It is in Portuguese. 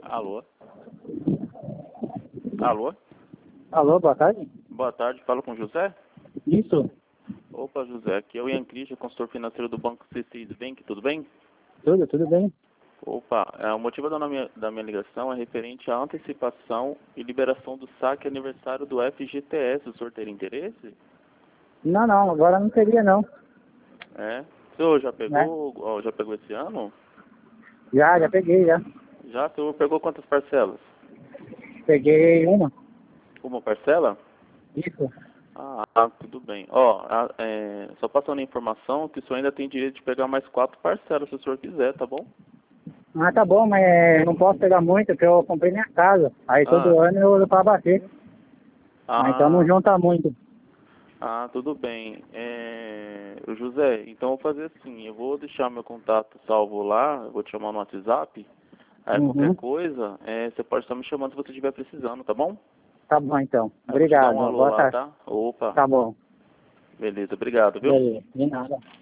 Alô? Alô? Alô, boa tarde. Boa tarde, falo com o José? Isso, Opa, José, aqui é o Ian Christian, consultor financeiro do Banco C6 Bank, tudo bem? tudo bem? Opa, o motivo da minha ligação é referente à antecipação e liberação do saque aniversário do FGTS. O senhor teria interesse? Não, agora não teria não, É. O senhor já né? pegou, já pegou esse ano? Já peguei, já. Já, o senhor pegou quantas parcelas? Peguei uma. Uma parcela? Isso. Tudo bem. Ó, só passando a informação que o senhor ainda tem direito de pegar mais 4 parcelas, se o senhor quiser, tá bom? Ah, tá bom, mas não posso pegar muito, porque eu comprei minha casa. Aí Ah, todo ano eu uso pra bater. Ah, então não ah, junta muito. tudo bem. José, então eu vou fazer assim, eu vou deixar meu contato salvo lá, eu vou te chamar no WhatsApp, aí qualquer Uhum. coisa, você pode estar me chamando se você estiver precisando, tá bom? Tá bom então. Aí eu vou te dar um Obrigado. alô Boa lá, tarde. tá? Opa, Tá bom. beleza, obrigado, viu? Beleza. De nada.